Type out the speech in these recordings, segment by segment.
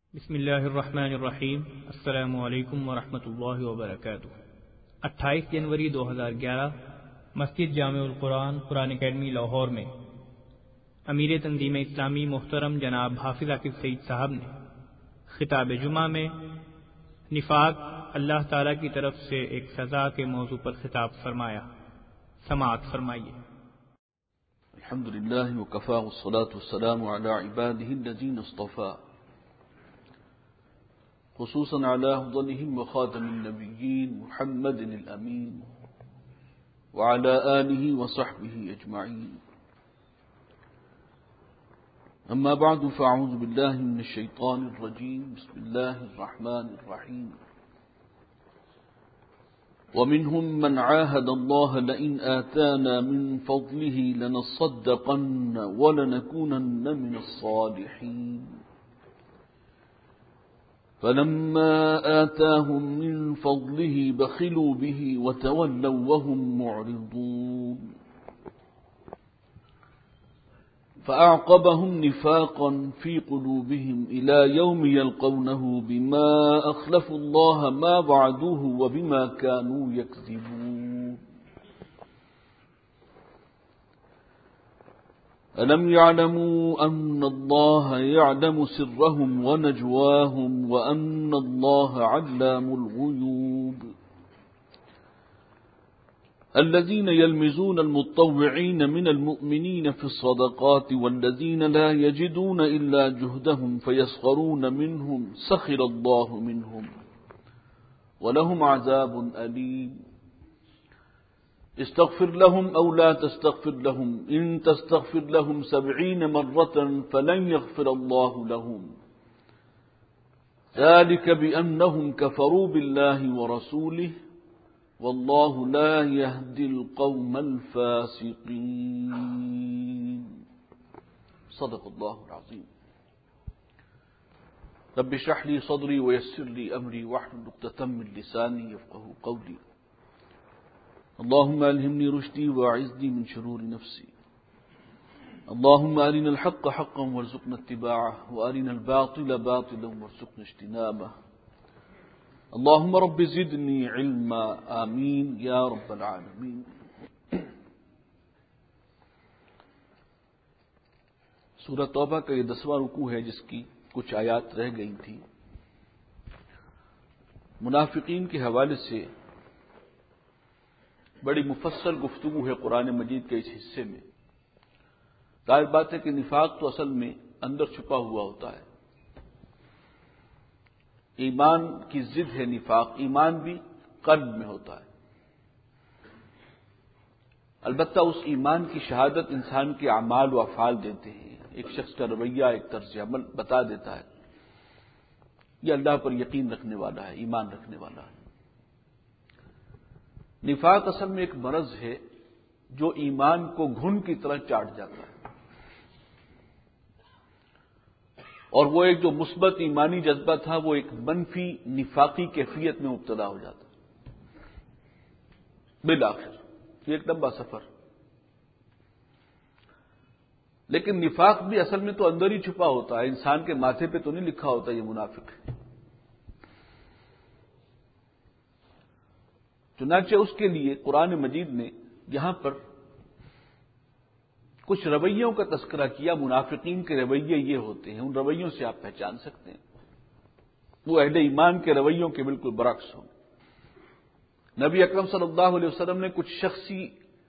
بسم اللہ الرحمن الرحیم۔ السلام علیکم ورحمۃ اللہ وبرکاتہ۔ 28 جنوری 2011 مسجد جامع القرآن قرآن اکیڈمی لاہور میں امیر تنظیم اسلامی محترم جناب حافظ عاقب سعید صاحب نے خطاب جمعہ میں نفاق اللہ تعالی کی طرف سے ایک سزا کے موضوع پر خطاب فرمایا۔ سماعت فرمائیے۔ الحمد للہ وکفى والصلاة والسلام على عباده الذين اصطفى خصوصا على أفضلهم وخاتم النبيين محمد الأمين وعلى آله وصحبه أجمعين. أما بعد فأعوذ بالله من الشيطان الرجيم. بسم الله الرحمن الرحيم. ومنهم من عاهد الله لئن آتانا من فضله لنصدقن ولنكونن من الصالحين. فلما آتاهم من فضله بخلوا به وتولوا وهم معرضون. فأعقبهم نفاقا في قلوبهم إلى يوم يلقونه بما أخلفوا الله ما وعدوه وبما كانوا يكذبون. ألم يعلموا أن الله يعلم سرهم ونجواهم وأن الله علام الغيوب. الذين يلمزون المتطوعين من المؤمنين في الصدقات والذين لا يجدون إلا جهدهم فيسخرون منهم سخر الله منهم ولهم عذاب أليم. استغفر لهم أو لا تستغفر لهم إن تستغفر لهم 70 مرة فلن يغفر الله لهم ذلك بأنهم كفروا بالله ورسوله والله لا يهدي القوم الفاسقين. صدق الله العظيم. رب اشرح لي صدري ويسر لي أمري واحلل عقدة من لساني يفقهوا قولي. اللهم ألهمني رشدي وأعذني من شرور نفسي. اللهم أرنا الحق حقا وارزقنا اتباعه وأرنا الباطل باطلا وارزقنا اجتنابه. اللهم رب زدني علما آمين يا رب العالمين. سورہ توبہ کا یہ 10واں رکوع ہے جس کی کچھ آیات رہ گئی تھی. منافقین کے حوالے سے بڑی مفصل گفتگو ہے قرآن مجید کے اس حصے میں. ظاہر بات ہے کہ نفاق تو اصل میں اندر چھپا ہوا ہوتا ہے. ایمان کی ضد ہے نفاق. ایمان بھی قلب میں ہوتا ہے. البتہ اس ایمان کی شہادت انسان کے اعمال و افعال دیتے ہیں. ایک شخص کا رویہ ایک طرز عمل بتا دیتا ہے یہ اللہ پر یقین رکھنے والا ہے، ایمان رکھنے والا ہے. نفاق اصل میں ایک مرض ہے جو ایمان کو گھن کی طرح چاٹ جاتا ہے، اور وہ ایک جو مثبت ایمانی جذبہ تھا وہ ایک منفی نفاقی کیفیت میں مبتلا ہو جاتا ہے. بالآخر یہ ایک لمبا سفر. لیکن نفاق بھی اصل میں تو اندر ہی چھپا ہوتا ہے. انسان کے ماتھے پہ تو نہیں لکھا ہوتا یہ منافق ہے. چنانچہ اس کے لیے قرآن مجید نے یہاں پر کچھ رویوں کا تذکرہ کیا. منافقین کے رویے یہ ہوتے ہیں، ان رویوں سے آپ پہچان سکتے ہیں وہ اہل ایمان کے رویوں کے بالکل برعکس ہوں. نبی اکرم صلی اللہ علیہ وسلم نے کچھ شخصی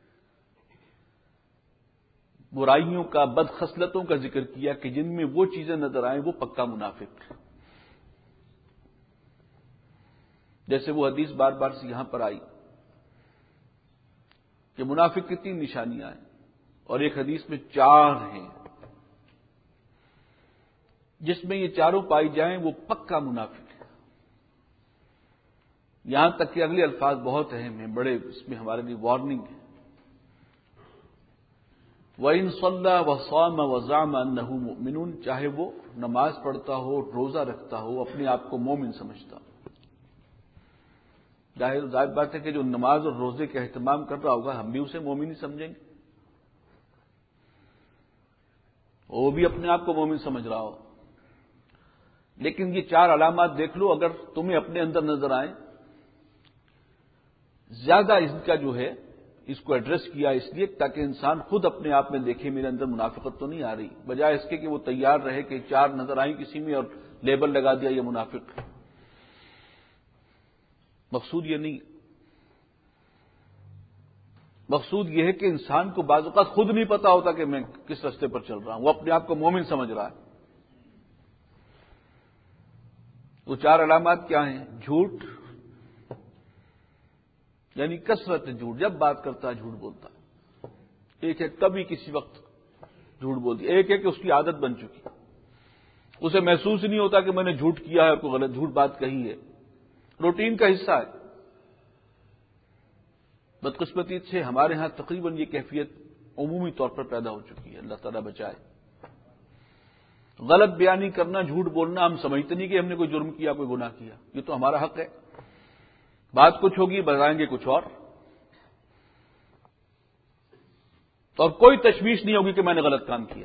برائیوں کا، بدخصلتوں کا ذکر کیا کہ جن میں وہ چیزیں نظر آئیں وہ پکا منافق. جیسے وہ حدیث بار بار سے یہاں پر آئی کہ منافق کی 3 نشانیاں ہیں، اور ایک حدیث میں 4 ہیں. جس میں یہ چاروں پائی جائیں وہ پکا منافق ہے. یہاں تک کہ اگلے الفاظ بہت اہم ہیں، بڑے اس میں ہمارے لیے وارننگ ہے. وَإِن صَلَّى وَصَامَ وَزَعَمَ أَنَّهُ مُؤْمِنٌ، چاہے وہ نماز پڑھتا ہو، روزہ رکھتا ہو، اپنے آپ کو مومن سمجھتا ہو. ظاہر بات ہے کہ جو نماز اور روزے کا اہتمام کر رہا ہوگا ہم بھی اسے مومن ہی سمجھیں گے. وہ بھی اپنے آپ کو مومن سمجھ رہا ہو. لیکن یہ 4 علامات دیکھ لو، اگر تمہیں اپنے اندر نظر آئیں، زیادہ اس کا جو ہے اس کو ایڈریس کیا اس لیے تاکہ انسان خود اپنے آپ میں دیکھے میرے اندر منافقت تو نہیں آ رہی، بجائے اس کے کہ وہ تیار رہے کہ 4 نظر آئیں کسی میں اور لیبل لگا دیا یہ منافق۔ مقصود یہ نہیں، مقصود یہ ہے کہ انسان کو بعض اوقات خود نہیں پتا ہوتا کہ میں کس راستے پر چل رہا ہوں، وہ اپنے آپ کو مومن سمجھ رہا ہے۔ وہ 4 علامات کیا ہیں؟ جھوٹ، یعنی کثرت جھوٹ، جب بات کرتا ہے جھوٹ بولتا ہے۔ ایک ہے کبھی کسی وقت جھوٹ بول دیا، ایک ہے کہ اس کی عادت بن چکی، اسے محسوس ہی نہیں ہوتا کہ میں نے جھوٹ کیا ہے اور کوئی غلط جھوٹ بات کہی ہے، روٹین کا حصہ ہے۔ بدقسمتی سے ہمارے ہاں تقریباً یہ کیفیت عمومی طور پر پیدا ہو چکی ہے، اللہ تعالیٰ بچائے۔ غلط بیانی کرنا، جھوٹ بولنا، ہم سمجھتے نہیں کہ ہم نے کوئی جرم کیا، کوئی گناہ کیا، یہ تو ہمارا حق ہے۔ بات کچھ ہوگی، بتائیں گے کچھ اور کوئی تشویش نہیں ہوگی کہ میں نے غلط کام کیا،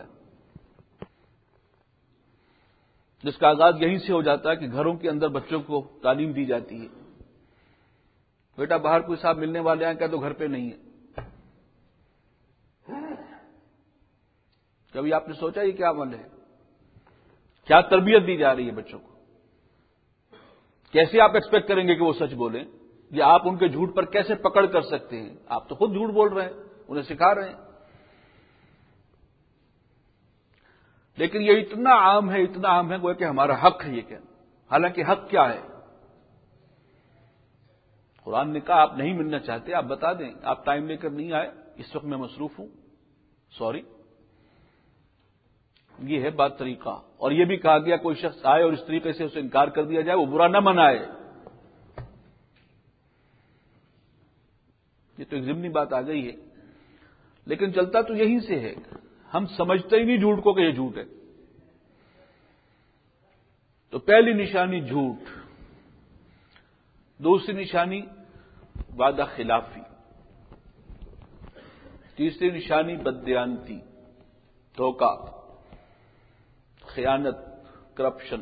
جس کا آغاز یہیں سے ہو جاتا ہے کہ گھروں کے اندر بچوں کو تعلیم دی جاتی ہے۔ بیٹا باہر کوئی صاحب ملنے والے آئیں، کہہ تو گھر پہ نہیں ہے۔ کبھی آپ نے سوچا یہ کیا عمل ہے؟ کیا تربیت دی جا رہی ہے بچوں کو؟ کیسے آپ ایکسپیکٹ کریں گے کہ وہ سچ بولیں؟ یا آپ ان کے جھوٹ پر کیسے پکڑ کر سکتے ہیں؟ آپ تو خود جھوٹ بول رہے ہیں، انہیں سکھا رہے ہیں۔ لیکن یہ اتنا عام ہے، اتنا عام ہے گویا کہ ہمارا حق ہے یہ کہنا، حالانکہ حق کیا ہے؟ قرآن نے کہا آپ نہیں ملنا چاہتے، آپ بتا دیں، آپ ٹائم لے کر نہیں آئے، اس وقت میں مصروف ہوں، سوری۔ یہ ہے بات طریقہ۔ اور یہ بھی کہا گیا کوئی شخص آئے اور اس طریقے سے اسے انکار کر دیا جائے، وہ برا نہ منائے۔ یہ تو ایک ضمنی بات آ گئی ہے، لیکن چلتا تو یہیں سے ہے، ہم سمجھتے ہی نہیں جھوٹ کو کہ یہ جھوٹ ہے۔ تو پہلی نشانی جھوٹ، دوسری نشانی وعدہ خلافی، تیسری نشانی بددیانتی، دھوکہ، خیانت، کرپشن،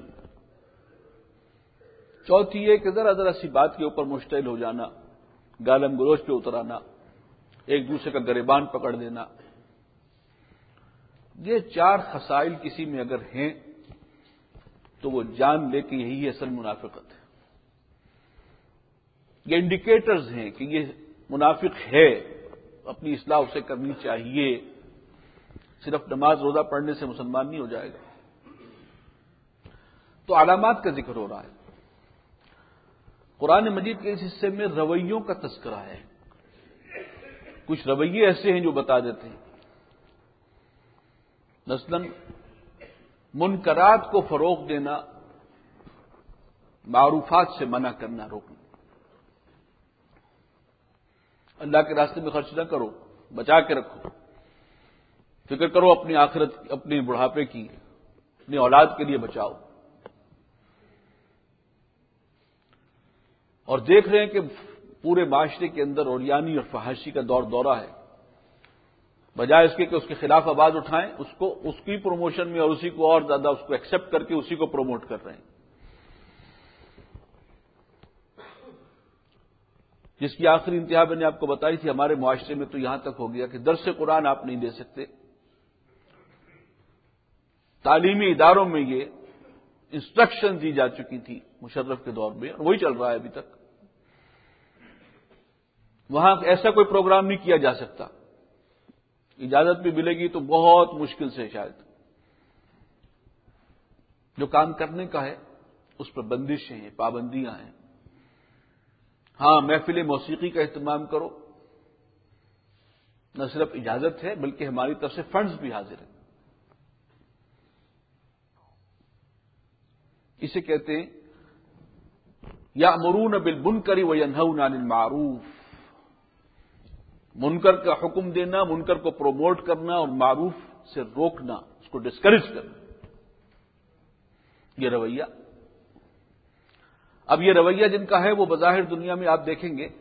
چوتھی یہ کہ ذرا ذرا سی بات کے اوپر مشتعل ہو جانا، گالم گلوچ پہ اتر آنا، ایک دوسرے کا گریبان پکڑ دینا۔ یہ 4 خصائل کسی میں اگر ہیں تو وہ جان لے کہ یہی اصل منافقت ہے۔ یہ انڈیکیٹرز ہیں کہ یہ منافق ہے، اپنی اصلاح اسے کرنی چاہیے۔ صرف نماز روزہ پڑھنے سے مسلمان نہیں ہو جائے گا۔ تو علامات کا ذکر ہو رہا ہے۔ قرآن مجید کے اس حصے میں رویوں کا تذکرہ ہے۔ کچھ رویے ایسے ہیں جو بتا دیتے ہیں، مثلاً منکرات کو فروغ دینا، معروفات سے منع کرنا، روکنا۔ اللہ کے راستے میں خرچ نہ کرو، بچا کے رکھو، فکر کرو اپنی آخرت، اپنے بڑھاپے کی، اپنی اولاد کے لیے بچاؤ۔ اور دیکھ رہے ہیں کہ پورے معاشرے کے اندر اوریانی اور فحاشی کا دورہ ہے، بجائے اس کے کہ اس کے خلاف آواز اٹھائیں، اس کی پروموشن میں اور اسی کو اور زیادہ اس کو ایکسپٹ کر کے اسی کو پروموٹ کر رہے ہیں، جس کی آخری انتہا میں نے آپ کو بتائی تھی۔ ہمارے معاشرے میں تو یہاں تک ہو گیا کہ درس قرآن آپ نہیں دے سکتے، تعلیمی اداروں میں یہ انسٹرکشن دی جا چکی تھی مشرف کے دور میں، اور وہی چل رہا ہے ابھی تک۔ وہاں ایسا کوئی پروگرام نہیں کیا جا سکتا، اجازت بھی ملے گی تو بہت مشکل سے شاید۔ جو کام کرنے کا ہے اس پر بندشیں ہیں، پابندیاں ہیں۔ ہاں، محفل موسیقی کا اہتمام کرو، نہ صرف اجازت ہے بلکہ ہماری طرف سے فنڈز بھی حاضر ہیں۔ اسے کہتے ہیں یأمرون بالمنکر وینہون عن المعروف، منکر کا حکم دینا، منکر کو پروموٹ کرنا اور معروف سے روکنا، اس کو ڈسکریج کرنا، یہ رویہ۔ اب یہ رویہ جن کا ہے وہ بظاہر دنیا میں آپ دیکھیں گے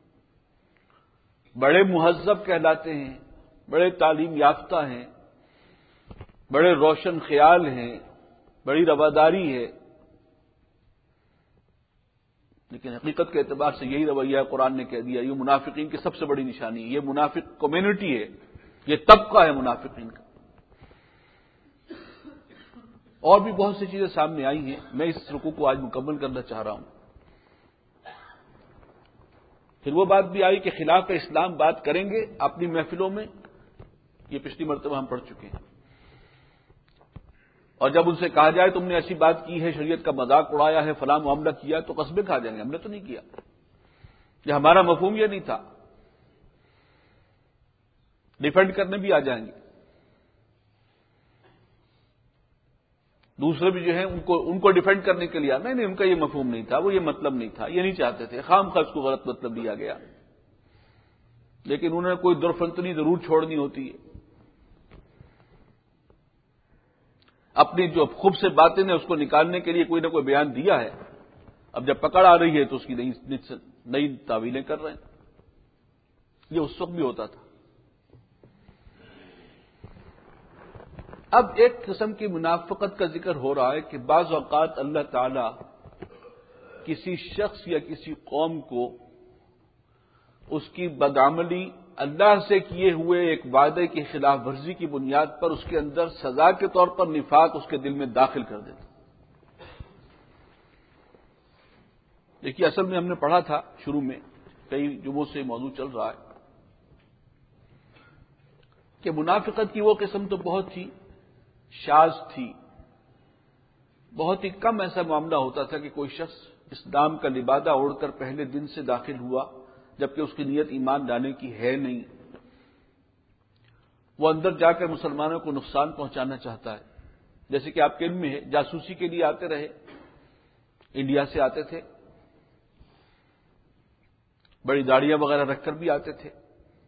بڑے مہذب کہلاتے ہیں، بڑے تعلیم یافتہ ہیں، بڑے روشن خیال ہیں، بڑی رواداری ہے، لیکن حقیقت کے اعتبار سے یہی رویہ ہے، قرآن نے کہہ دیا یہ منافقین کی سب سے بڑی نشانی ہے، یہ منافق کمیونٹی ہے، یہ طبقہ ہے منافقین کا۔ اور بھی بہت سی چیزیں سامنے آئی ہیں، میں اس رکوع کو آج مکمل کرنا چاہ رہا ہوں۔ پھر وہ بات بھی آئی کہ خلاف اسلام بات کریں گے اپنی محفلوں میں، یہ پچھلی مرتبہ ہم پڑھ چکے ہیں، اور جب ان سے کہا جائے تم نے ایسی بات کی ہے، شریعت کا مذاق اڑایا ہے، فلاں معاملہ کیا، تو قصبے کھا جائیں گے ہم نے تو نہیں کیا، یہ ہمارا مفہوم یہ نہیں تھا، ڈیفینڈ کرنے بھی آ جائیں گے۔ دوسرے بھی جو ہیں ان کو ڈیفینڈ کرنے کے لیے نہیں ان کا یہ مفہوم نہیں تھا، وہ یہ مطلب نہیں تھا، یہ نہیں چاہتے تھے، خام خواہ اس کو غلط مطلب دیا گیا، لیکن انہوں نے کوئی درفنتنی ضرور چھوڑنی ہوتی ہے، اپنی جو خوب سے باتیں ہیں اس کو نکالنے کے لیے کوئی نہ کوئی بیان دیا ہے، اب جب پکڑ آ رہی ہے تو اس کی نئی تعویلیں کر رہے ہیں، یہ اس وقت بھی ہوتا تھا۔ اب ایک قسم کی منافقت کا ذکر ہو رہا ہے کہ بعض اوقات اللہ تعالی کسی شخص یا کسی قوم کو اس کی بدعملی اللہ سے کیے ہوئے ایک وعدے کی خلاف ورزی کی بنیاد پر اس کے اندر سزا کے طور پر نفاق اس کے دل میں داخل کر دیتا۔ دیکھیے اصل میں ہم نے پڑھا تھا شروع میں، کئی جمعوں سے موضوع چل رہا ہے کہ منافقت کی وہ قسم تو بہت ہی شاذ تھی، بہت ہی کم ایسا معاملہ ہوتا تھا کہ کوئی شخص اسلام کا لبادہ اوڑھ کر پہلے دن سے داخل ہوا جبکہ اس کی نیت ایمان لانے کی ہے نہیں، وہ اندر جا کر مسلمانوں کو نقصان پہنچانا چاہتا ہے۔ جیسے کہ آپ کے علم میں ہے، جاسوسی کے لیے آتے رہے، انڈیا سے آتے تھے، بڑی داڑیاں وغیرہ رکھ کر بھی آتے تھے۔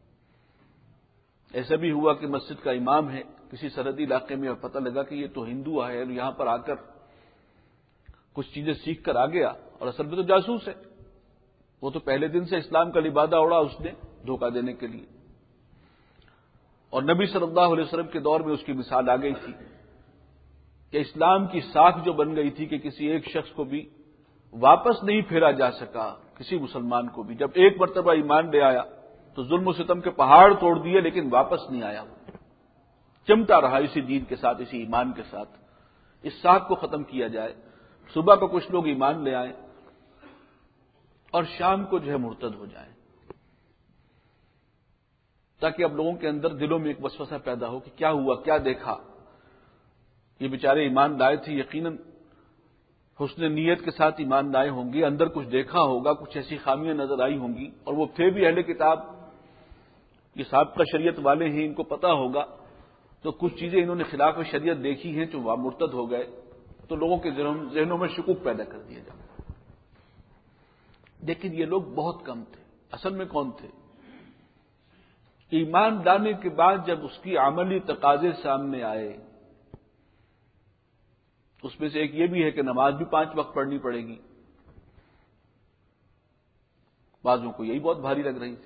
ایسا بھی ہوا کہ مسجد کا امام ہے کسی سرحدی علاقے میں اور پتہ لگا کہ یہ تو ہندو ہے اور یہاں پر آ کر کچھ چیزیں سیکھ کر آ گیا، اور اصل میں تو جاسوس ہے، وہ تو پہلے دن سے اسلام کا لبادہ اوڑا اس نے دھوکہ دینے کے لیے، اور نبی صلی اللہ علیہ وسلم کے دور میں اس کی مثال آ گئی تھی کہ اسلام کی ساکھ جو بن گئی تھی کہ کسی ایک شخص کو بھی واپس نہیں پھیرا جا سکا، کسی مسلمان کو بھی، جب ایک مرتبہ ایمان لے آیا تو ظلم و ستم کے پہاڑ توڑ دیے لیکن واپس نہیں آیا، چمٹا رہا اسی دین کے ساتھ، اسی ایمان کے ساتھ۔ اس ساکھ کو ختم کیا جائے، صبح کو کچھ لوگ ایمان لے آئیں اور شام کو جو ہے مرتد ہو جائیں، تاکہ اب لوگوں کے اندر دلوں میں ایک وسوسہ پیدا ہو کہ کیا ہوا، کیا دیکھا، یہ بیچارے ایمان لائے تھے، یقیناً حسن نیت کے ساتھ ایمان لائے ہوں گے، اندر کچھ دیکھا ہوگا، کچھ ایسی خامیاں نظر آئی ہوں گی، اور وہ تھے بھی اہل کتاب، یہ سابقہ شریعت والے ہیں، ان کو پتا ہوگا، تو کچھ چیزیں انہوں نے خلاف شریعت دیکھی ہیں جو وہاں مرتد ہو گئے، تو لوگوں کے ذہنوں میں شکوک پیدا کر دیا جائے۔ لیکن یہ لوگ بہت کم تھے۔ اصل میں کون تھے؟ ایمان لانے کے بعد جب اس کی عملی تقاضے سامنے آئے، اس میں سے ایک یہ بھی ہے کہ نماز بھی 5 وقت پڑھنی پڑے گی، بعضوں کو یہی بہت بھاری لگ رہی تھی،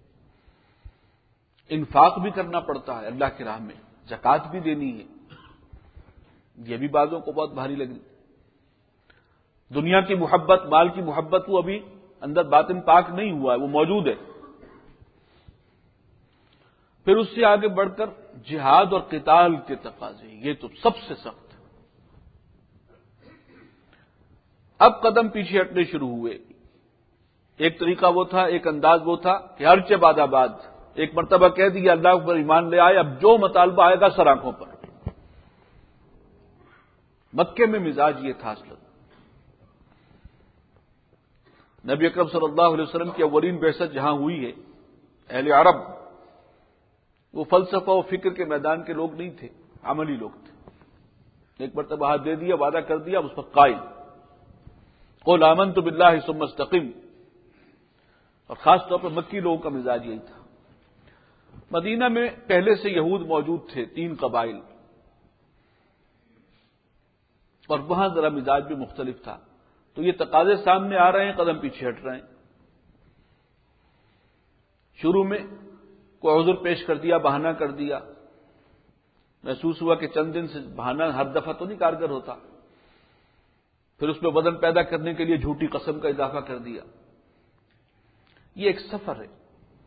انفاق بھی کرنا پڑتا ہے اللہ کی راہ میں، زکوٰۃ بھی دینی ہے، یہ بھی بعضوں کو بہت بھاری لگ رہی، دنیا کی محبت، مال کی محبت، وہ ابھی اندر باطن پاک نہیں ہوا ہے، وہ موجود ہے۔ پھر اس سے آگے بڑھ کر جہاد اور قتال کے تقاضے، یہ تو سب سے سخت۔ اب قدم پیچھے ہٹنے شروع ہوئے، ایک طریقہ وہ تھا، ایک انداز وہ تھا کہ ہر چہ بعد آباد، ایک مرتبہ کہہ دیا اللہ پر ایمان لے آئے، اب جو مطالبہ آئے گا سر آنکھوں پر۔ مکے میں مزاج یہ تھا اصل، نبی اکرم صلی اللہ علیہ وسلم کی اولین بعثت جہاں ہوئی ہے، اہل عرب وہ فلسفہ و فکر کے میدان کے لوگ نہیں تھے، عملی لوگ تھے۔ ایک مرتبہ ہاتھ دے دیا، وعدہ کر دیا، اس پر قائل، قل آمنت باللہ ثم استقم، اور خاص طور پر مکی لوگوں کا مزاج یہی تھا۔ مدینہ میں پہلے سے یہود موجود تھے، 3 قبائل، اور وہاں ذرا مزاج بھی مختلف تھا، تو یہ تقاضے سامنے آ رہے ہیں، قدم پیچھے ہٹ رہے ہیں۔ شروع میں کوئی عذر پیش کر دیا، بہانہ کر دیا، محسوس ہوا کہ چند دن سے بہانہ ہر دفعہ تو نہیں کارگر ہوتا، پھر اس میں وزن پیدا کرنے کے لیے جھوٹی قسم کا اضافہ کر دیا. یہ ایک سفر ہے.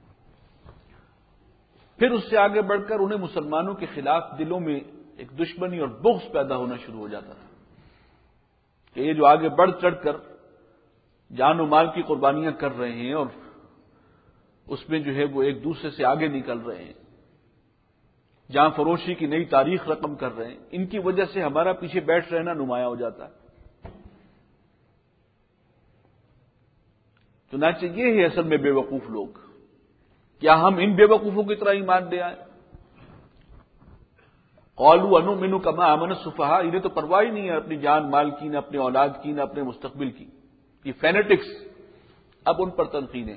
پھر اس سے آگے بڑھ کر انہیں مسلمانوں کے خلاف دلوں میں ایک دشمنی اور بغض پیدا ہونا شروع ہو جاتا تھا کہ یہ جو آگے بڑھ چڑھ کر جان و مال کی قربانیاں کر رہے ہیں اور اس میں جو ہے وہ ایک دوسرے سے آگے نکل رہے ہیں، جان فروشی کی نئی تاریخ رقم کر رہے ہیں، ان کی وجہ سے ہمارا پیچھے بیٹھ رہنا نمایاں ہو جاتا ہے. چنانچہ یہ ہے اصل میں بے وقوف لوگ. کیا ہم ان بے وقوفوں کی طرح ایمان لے آئے؟ قالوا انؤمن كما آمن السفهاء، انہیں تو پرواہ ہی نہیں ہے اپنی جان مال کی، نہ اپنے اولاد کی، نہ اپنے مستقبل کی. یہ فینیٹکس اب ان پر تنقیدیں.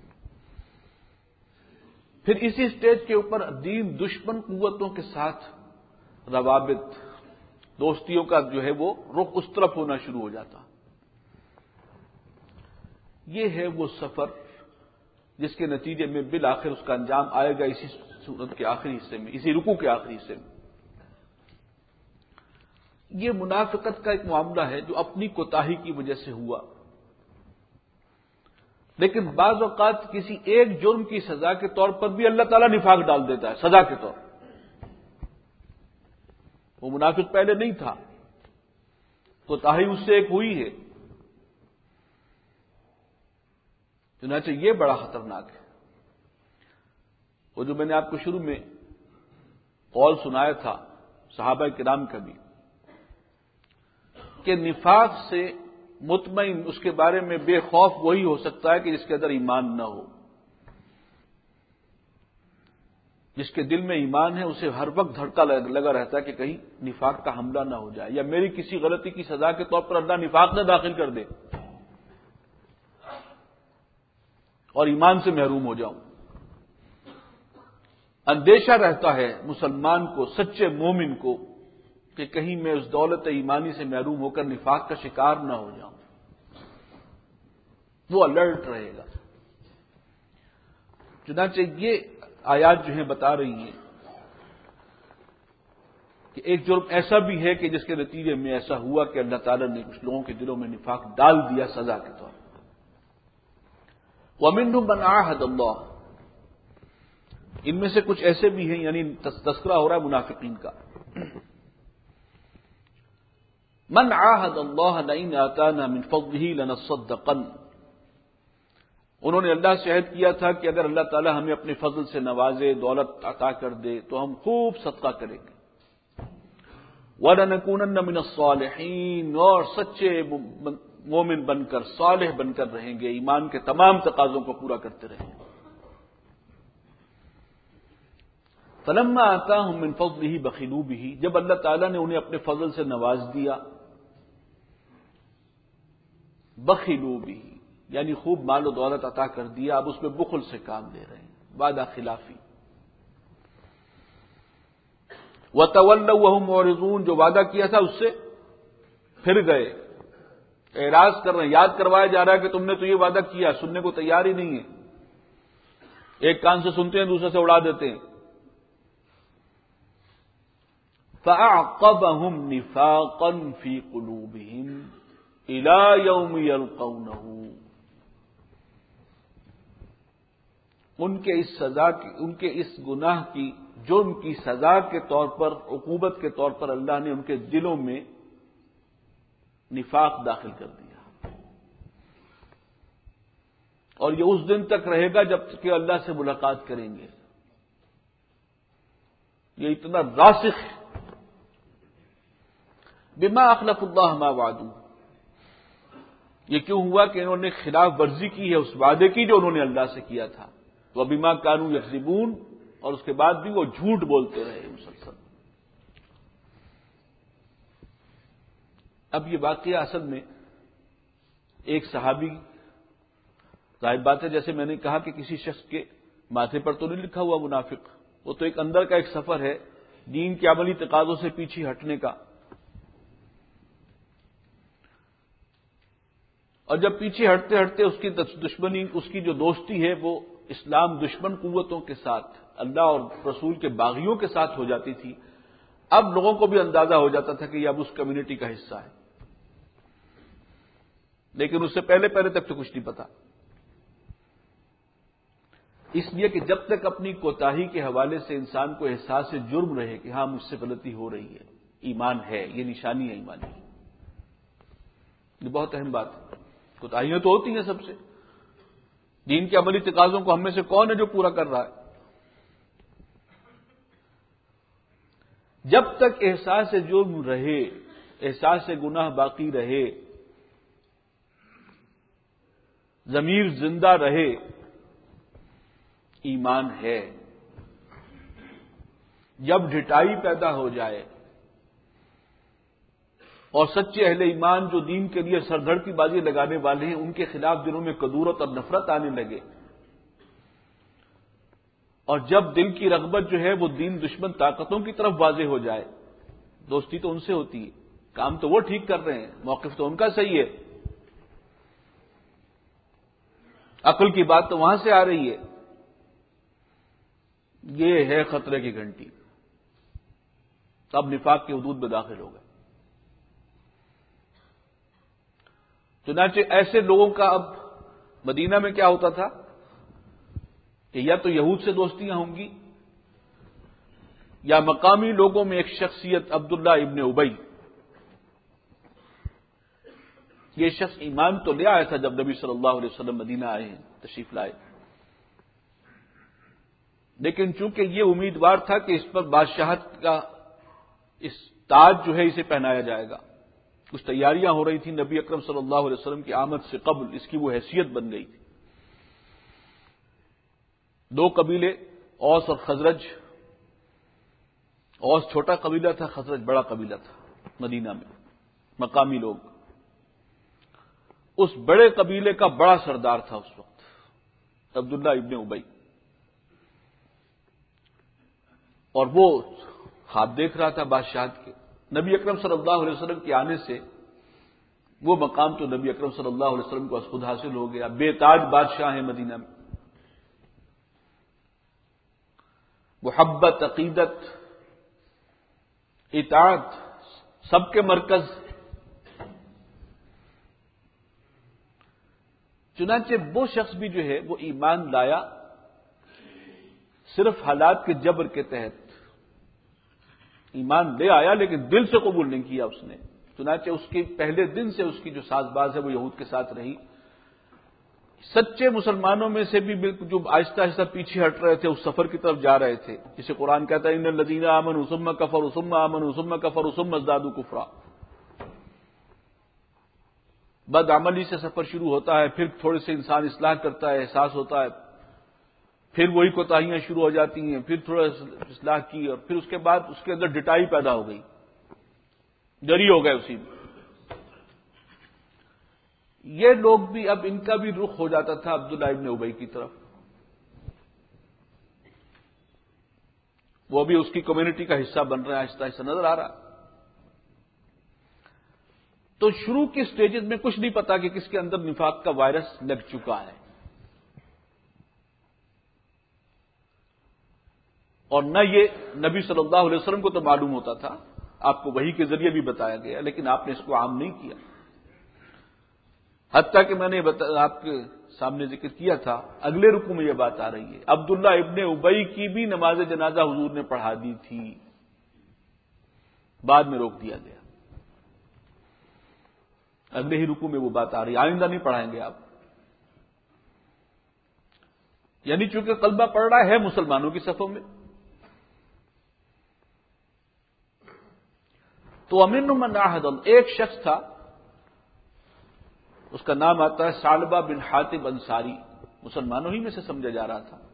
پھر اسی سٹیج کے اوپر دین دشمن قوتوں کے ساتھ روابط، دوستیوں کا جو ہے وہ رخ اس طرف ہونا شروع ہو جاتا. یہ ہے وہ سفر جس کے نتیجے میں بالآخر اس کا انجام آئے گا اسی سورت کے آخری حصے میں، اسی رکوع کے آخری حصے میں. یہ منافقت کا ایک معاملہ ہے جو اپنی کوتاہی کی وجہ سے ہوا، لیکن بعض اوقات کسی ایک جرم کی سزا کے طور پر بھی اللہ تعالیٰ نفاق ڈال دیتا ہے سزا کے طور پر. وہ منافق پہلے نہیں تھا، کوتاہی اس سے ایک ہوئی ہے. چنانچہ یہ بڑا خطرناک ہے. وہ جو میں نے آپ کو شروع میں قول سنایا تھا صحابہ کرام کا بھی، کہ نفاق سے مطمئن، اس کے بارے میں بے خوف وہی ہو سکتا ہے کہ جس کے اندر ایمان نہ ہو. جس کے دل میں ایمان ہے اسے ہر وقت دھڑکا لگا رہتا ہے کہ کہیں نفاق کا حملہ نہ ہو جائے، یا میری کسی غلطی کی سزا کے طور پر اللہ نفاق نہ داخل کر دے اور ایمان سے محروم ہو جاؤں. اندیشہ رہتا ہے مسلمان کو، سچے مومن کو، کہ کہیں میں اس دولت ایمانی سے محروم ہو کر نفاق کا شکار نہ ہو جاؤں. وہ الرٹ رہے گا. چنانچہ یہ آیات جو ہیں بتا رہی ہیں کہ ایک جرم ایسا بھی ہے کہ جس کے نتیجے میں ایسا ہوا کہ اللہ تعالیٰ نے کچھ لوگوں کے دلوں میں نفاق ڈال دیا سزا کے طور پر. وَمِنْهُمْ مَنْ عَاهَدَ اللَّهَ، ان میں سے کچھ ایسے بھی ہیں، یعنی تذکرہ ہو رہا ہے منافقین کا. من عاهد اللہ لئن آتانا من فضلہ لنصدقن، انہوں نے اللہ سے عہد کیا تھا کہ اگر اللہ تعالی ہمیں اپنے فضل سے نوازے، دولت عطا کر دے تو ہم خوب صدقہ کریں گے. وَلَنَكُونَنَّ مِنَ الصَّالِحِينَ، اور سچے مومن بن کر، صالح بن کر رہیں گے، ایمان کے تمام تقاضوں کو پورا کرتے رہیں گے. فَلَمَّا آتَاهُم مِّن فَضْلِهِ بَخِلُوا بِهِ، جب اللہ تعالیٰ نے انہیں اپنے فضل سے نواز دیا، بخلوا به یعنی خوب مال و دولت عطا کر دیا، اب اس میں بخل سے کام لے رہے ہیں، وعدہ خلافی. وَتَوَلَّوْا وَهُمْ مُعْرِضُونَ، جو وعدہ کیا تھا اس سے پھر گئے، اعراض کر رہے ہیں. یاد کروایا جا رہا ہے کہ تم نے تو یہ وعدہ کیا، سننے کو تیار ہی نہیں ہے. ایک کان سے سنتے ہیں، دوسرے سے اڑا دیتے ہیں. فَأَعْقَبَهُمْ نِفَاقًا فِي قُلُوبِهِمْ إِلَى يَوْمِ يَلْقَوْنَهُ، ان کے اس گناہ کی، جرم کی سزا کے طور پر، عقوبت کے طور پر اللہ نے ان کے دلوں میں نفاق داخل کر دیا. اور یہ اس دن تک رہے گا جب کہ اللہ سے ملاقات کریں گے. یہ اتنا راسخ ہے. بما اخلف اللہ ما وعدوا، یہ کیوں ہوا کہ انہوں نے خلاف ورزی کی ہے اس وعدے کی جو انہوں نے اللہ سے کیا تھا. وبما كانوا يكذبون، اور اس کے بعد بھی وہ جھوٹ بولتے رہے مسلسل. اب یہ واقعہ اصل میں ایک صحابی، ظاہر بات ہے جیسے میں نے کہا کہ کسی شخص کے ماتھے پر تو نہیں لکھا ہوا منافق، وہ تو ایک اندر کا ایک سفر ہے دین کے عملی تقاضوں سے پیچھے ہٹنے کا. اور جب پیچھے ہٹتے ہٹتے اس کی دشمنی، اس کی جو دوستی ہے وہ اسلام دشمن قوتوں کے ساتھ، اللہ اور رسول کے باغیوں کے ساتھ ہو جاتی تھی، اب لوگوں کو بھی اندازہ ہو جاتا تھا کہ یہ اب اس کمیونٹی کا حصہ ہے. لیکن اس سے پہلے تک تو کچھ نہیں پتا. اس لیے کہ جب تک اپنی کوتاہی کے حوالے سے انسان کو احساس جرم رہے کہ ہاں مجھ سے غلطی ہو رہی ہے، ایمان ہے، یہ نشانی ہے ایمان کی. یہ بہت اہم بات ہے. کوتاہیاں تو ہوتی ہیں سب سے. دین کے عملی تقاضوں کو ہم میں سے کون ہے جو پورا کر رہا ہے؟ جب تک احساس جرم رہے، احساس گناہ باقی رہے، ضمیر زندہ رہے، ایمان ہے. جب ڈھٹائی پیدا ہو جائے اور سچے اہل ایمان جو دین کے لیے سردھڑ کی بازی لگانے والے ہیں ان کے خلاف دلوں میں کدورت اور نفرت آنے لگے، اور جب دل کی رغبت جو ہے وہ دین دشمن طاقتوں کی طرف واضح ہو جائے، دوستی تو ان سے ہوتی ہے، کام تو وہ ٹھیک کر رہے ہیں، موقف تو ان کا صحیح ہے، عقل کی بات تو وہاں سے آ رہی ہے، یہ ہے خطرے کی گھنٹی. اب نفاق کے حدود میں داخل ہو گئے. چنانچہ ایسے لوگوں کا اب مدینہ میں کیا ہوتا تھا کہ یا تو یہود سے دوستیاں ہوں گی، یا مقامی لوگوں میں ایک شخصیت عبداللہ ابن ابی، یہ شخص ایمان تو لے آیا تھا جب نبی صلی اللہ علیہ وسلم مدینہ آئے ہیں، تشریف لائے، لیکن چونکہ یہ امیدوار تھا کہ اس پر بادشاہت کا اس تاج جو ہے اسے پہنایا جائے گا. کچھ تیاریاں ہو رہی تھیں، نبی اکرم صلی اللہ علیہ وسلم کی آمد سے قبل اس کی وہ حیثیت بن گئی تھی. دو قبیلے، اوس اور خزرج. اوس چھوٹا قبیلہ تھا، خزرج بڑا قبیلہ تھا مدینہ میں، مقامی لوگ. اس بڑے قبیلے کا بڑا سردار تھا اس وقت عبداللہ ابن ابی، اور وہ خواب دیکھ رہا تھا بادشاہت کے. نبی اکرم صلی اللہ علیہ وسلم کے آنے سے وہ مقام تو نبی اکرم صلی اللہ علیہ وسلم کو خود حاصل ہو گیا. بے تاج بادشاہ ہیں مدینہ میں. محبت، عقیدت، اطاعت سب کے مرکز. چنانچہ وہ شخص بھی جو ہے وہ ایمان لایا صرف حالات کے جبر کے تحت. ایمان لے آیا لیکن دل سے قبول نہیں کیا اس نے. چنانچہ اس کے پہلے دن سے اس کی جو ساز باز ہے وہ یہود کے ساتھ رہی. سچے مسلمانوں میں سے بھی جو آہستہ آہستہ پیچھے ہٹ رہے تھے، اس سفر کی طرف جا رہے تھے جسے قرآن کہتا ہے ان الذین آمنوا ثم کفروا ثم آمنوا ثم کفروا ثم ازدادوا کفرا. بد عملی سے سفر شروع ہوتا ہے، پھر تھوڑے سے انسان اصلاح کرتا ہے، احساس ہوتا ہے، پھر وہی کوتاہیاں شروع ہو جاتی ہیں، پھر تھوڑا اصلاح کی، اور پھر اس کے بعد اس کے اندر ڈٹائی پیدا ہو گئی، جری ہو گئے اسی میں. یہ لوگ بھی اب ان کا بھی رخ ہو جاتا تھا عبداللہ ابن ابی کی طرف. وہ بھی اس کی کمیونٹی کا حصہ بن رہا ہے، آہستہ آہستہ نظر آ رہا. تو شروع کی سٹیجز میں کچھ نہیں پتا کہ کس کے اندر نفاق کا وائرس لگ چکا ہے، اور نہ یہ نبی صلی اللہ علیہ وسلم کو تو معلوم ہوتا تھا، آپ کو وحی کے ذریعے بھی بتایا گیا، لیکن آپ نے اس کو عام نہیں کیا. حتیٰ کہ میں نے آپ کے سامنے ذکر کیا تھا، اگلے رکوع میں یہ بات آ رہی ہے، عبداللہ ابن ابی کی بھی نماز جنازہ حضور نے پڑھا دی تھی، بعد میں روک دیا گیا. اگلے ہی رکوع میں وہ بات آ رہی ہے، آئندہ نہیں پڑھائیں گے آپ. یعنی چونکہ قلبہ پڑ رہا ہے مسلمانوں کی صفوں میں. تو امن من عہد، ایک شخص تھا، اس کا نام آتا ہے ثعلبہ بن حاتب انصاری، مسلمانوں ہی میں سے سمجھا جا رہا تھا،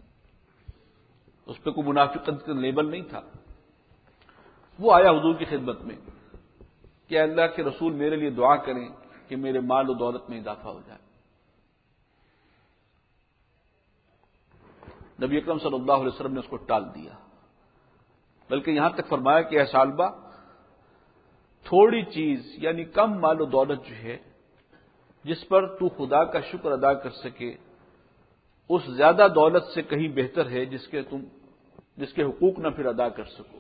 اس پہ کوئی منافقت کا لیبل نہیں تھا. وہ آیا حضور کی خدمت میں کہ اللہ کے رسول میرے لیے دعا کریں کہ میرے مال و دولت میں اضافہ ہو جائے. نبی اکرم صلی اللہ علیہ وسلم نے اس کو ٹال دیا، بلکہ یہاں تک فرمایا کہ اے ثعلبہ، تھوڑی چیز یعنی کم مال و دولت جو ہے جس پر تو خدا کا شکر ادا کر سکے، اس زیادہ دولت سے کہیں بہتر ہے جس کے حقوق نہ پھر ادا کر سکو.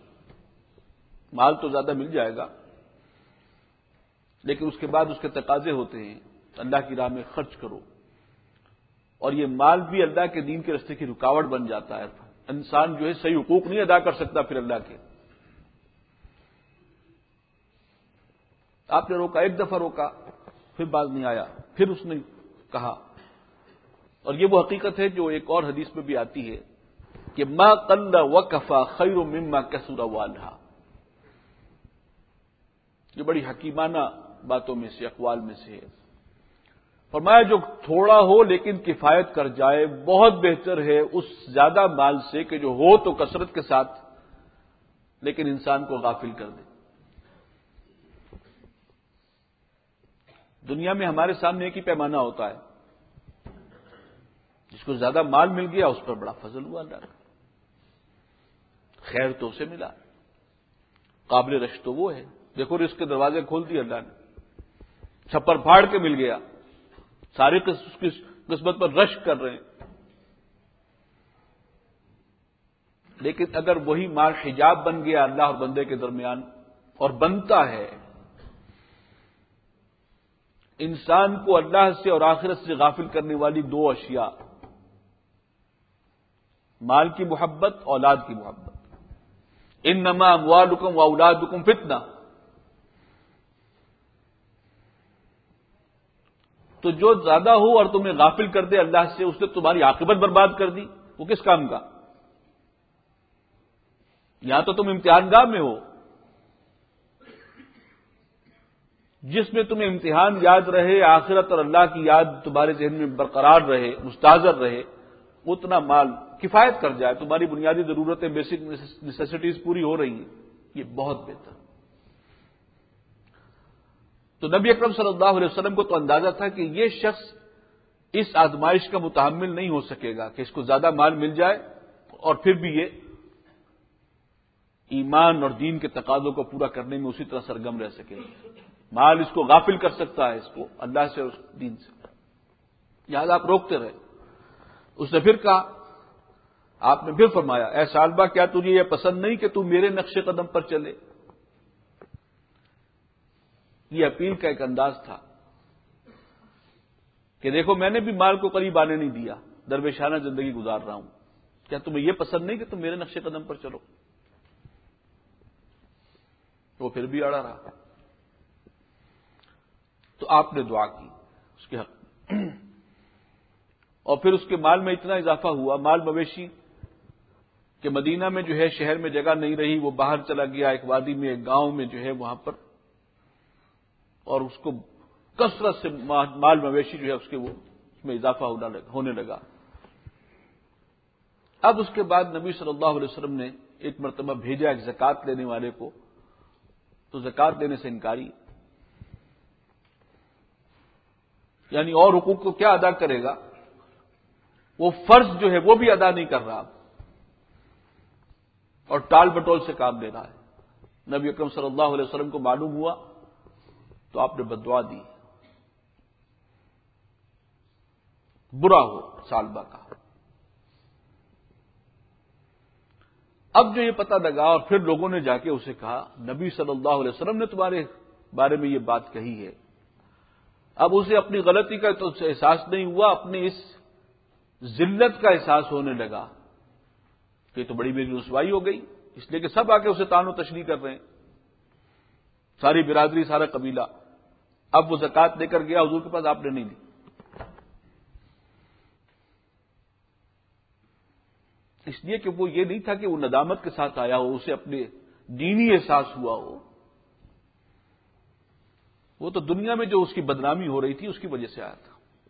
مال تو زیادہ مل جائے گا، لیکن اس کے بعد اس کے تقاضے ہوتے ہیں اللہ کی راہ میں خرچ کرو، اور یہ مال بھی اللہ کے دین کے راستے کی رکاوٹ بن جاتا ہے. انسان جو ہے صحیح حقوق نہیں ادا کر سکتا پھر اللہ کے. آپ نے روکا، ایک دفعہ روکا، پھر باز نہیں آیا، پھر اس نے کہا. اور یہ وہ حقیقت ہے جو ایک اور حدیث میں بھی آتی ہے کہ ما قل وکفا خیر مما کثر والہا. یہ بڑی حکیمانہ باتوں میں سے، اقوال میں سے ہے. فرمایا جو تھوڑا ہو لیکن کفایت کر جائے بہت بہتر ہے اس زیادہ مال سے کہ جو ہو تو کثرت کے ساتھ لیکن انسان کو غافل کر دے. دنیا میں ہمارے سامنے ایک ہی پیمانہ ہوتا ہے، جس کو زیادہ مال مل گیا اس پر بڑا فضل ہوا اللہ کا، خیر تو اسے ملا، قابل رشک تو وہ ہے. دیکھو رزق کے دروازے کھول دیے اللہ نے، چھپر پھاڑ کے مل گیا، ساری اس کی قسمت پر رشک کر رہے ہیں. لیکن اگر وہی مال حجاب بن گیا اللہ اور بندے کے درمیان، اور بنتا ہے، انسان کو اللہ سے اور آخرت سے غافل کرنے والی دو اشیاء، مال کی محبت، اولاد کی محبت. انما اموالکم واولادکم فتنہ. تو جو زیادہ ہو اور تمہیں غافل کر دے اللہ سے، اس نے تمہاری عاقبت برباد کر دی، وہ کس کام کا؟ یہاں تو تم امتحان گاہ میں ہو، جس میں تمہیں امتحان یاد رہے، آخرت اور اللہ کی یاد تمہارے ذہن میں برقرار رہے، مستحضر رہے، اتنا مال کفایت کر جائے، تمہاری بنیادی ضرورتیں، بیسک نیسیسٹیز پوری ہو رہی ہیں، یہ بہت بہتر. تو نبی اکرم صلی اللہ علیہ وسلم کو تو اندازہ تھا کہ یہ شخص اس آزمائش کا متحمل نہیں ہو سکے گا کہ اس کو زیادہ مال مل جائے اور پھر بھی یہ ایمان اور دین کے تقاضوں کو پورا کرنے میں اسی طرح سرگرم رہ سکے. مال اس کو غافل کر سکتا ہے، اس کو اللہ سے اور دین سے. لہٰذا آپ روکتے رہے. اس نے پھر کہا، آپ نے پھر فرمایا، اے سالبہ کیا تجھے یہ پسند نہیں کہ تو میرے نقش قدم پر چلے؟ یہ اپیل کا ایک انداز تھا کہ دیکھو میں نے بھی مال کو قریب آنے نہیں دیا، درویشانہ زندگی گزار رہا ہوں، کیا تمہیں یہ پسند نہیں کہ تم میرے نقش قدم پر چلو؟ وہ پھر بھی اڑا رہا. تو آپ نے دعا کی اس کے حق، اور پھر اس کے مال میں اتنا اضافہ ہوا، مال مویشی کہ مدینہ میں جو ہے شہر میں جگہ نہیں رہی، وہ باہر چلا گیا ایک وادی میں، ایک گاؤں میں جو ہے وہاں پر، اور اس کو کثرت سے مال مویشی جو ہے اس میں اضافہ ہونے لگا. اب اس کے بعد نبی صلی اللہ علیہ وسلم نے ایک مرتبہ بھیجا ایک زکوٰۃ لینے والے کو، تو زکوٰۃ دینے سے انکاری، یعنی اور حقوق کو کیا ادا کرے گا، وہ فرض جو ہے وہ بھی ادا نہیں کر رہا اور ٹال بٹول سے کام لے رہا ہے. نبی اکرم صلی اللہ علیہ وسلم کو معلوم ہوا تو آپ نے بددعا دی، برا ہو سالبہ کا. اب جو یہ پتہ لگا اور پھر لوگوں نے جا کے اسے کہا نبی صلی اللہ علیہ وسلم نے تمہارے بارے میں یہ بات کہی ہے. اب اسے اپنی غلطی کا تو احساس نہیں ہوا، اپنی اس ذلت کا احساس ہونے لگا کہ تو بڑی میری رسوائی ہو گئی، اس لیے کہ سب آ کے اسے تان و تشریح کر رہے ہیں، ساری برادری، سارا قبیلہ. اب وہ زکوٰۃ لے کر گیا حضور کے پاس، آپ نے نہیں لی. اس لیے کہ وہ یہ نہیں تھا کہ وہ ندامت کے ساتھ آیا ہو، اسے اپنے دینی احساس ہوا ہو. وہ تو دنیا میں جو اس کی بدنامی ہو رہی تھی اس کی وجہ سے آیا تھا.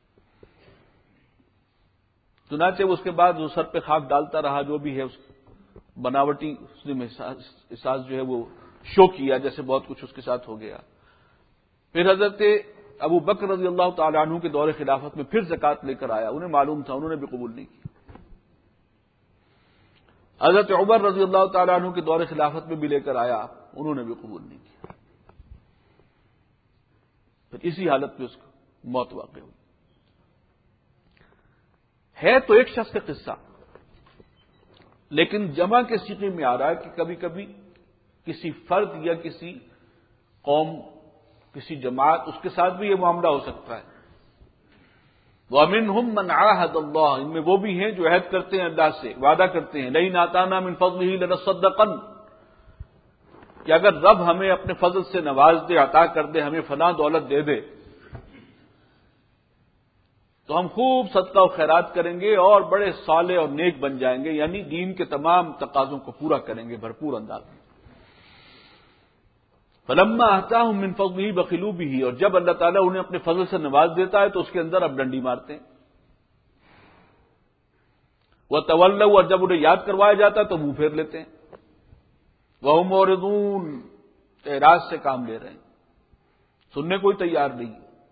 چنانچہ اس کے بعد وہ سر پہ خاک ڈالتا رہا، جو بھی ہے اس بناوٹی اس نے احساس جو ہے وہ شو کیا، جیسے بہت کچھ اس کے ساتھ ہو گیا. پھر حضرت ابو بکر رضی اللہ تعالی عنہ کے دور خلافت میں پھر زکوٰۃ لے کر آیا، انہیں معلوم تھا، انہوں نے بھی قبول نہیں کی. حضرت عمر رضی اللہ تعالی عنہ کے دور خلافت میں بھی لے کر آیا، انہوں نے بھی قبول نہیں کیا. پھر اسی حالت میں اس کو موت واقع ہوئی. ہے تو ایک شخص کا قصہ، لیکن جمع کے سیغے میں آ رہا ہے کہ کبھی کبھی کسی فرد یا کسی قوم، کسی جماعت، اس کے ساتھ بھی یہ معاملہ ہو سکتا ہے وَمِنْهُمْ مَنْ عَاهَدَ اللَّهَ، ان میں وہ بھی ہیں جو عہد کرتے ہیں اللہ سے، وعدہ کرتے ہیں لَئِنْ آتَانَا مِنْ فَضْلِهِ لَنَصَّدَّقَنَّ، کہ اگر رب ہمیں اپنے فضل سے نواز دے، عطا کر دے، ہمیں فلاں دولت دے دے تو ہم خوب صدقہ و خیرات کریں گے اور بڑے صالح اور نیک بن جائیں گے، یعنی دین کے تمام تقاضوں کو پورا کریں گے بھرپور انداز میں۔ فَلَمَّا آتَاهُم مِّن فَضْلِهِ بَخِلُوا بِهِ، اور جب اللہ تعالیٰ انہیں اپنے فضل سے نواز دیتا ہے تو اس کے اندر اب ڈنڈی مارتے ہیں۔ وَتَوَلَّوْا، اور جب انہیں یاد کروایا جاتا ہے تو منہ پھیر لیتے ہیں۔ وَهُمْ مُعْرِضُونَ، اعراض سے کام لے رہے ہیں، سننے کوئی تیار نہیں۔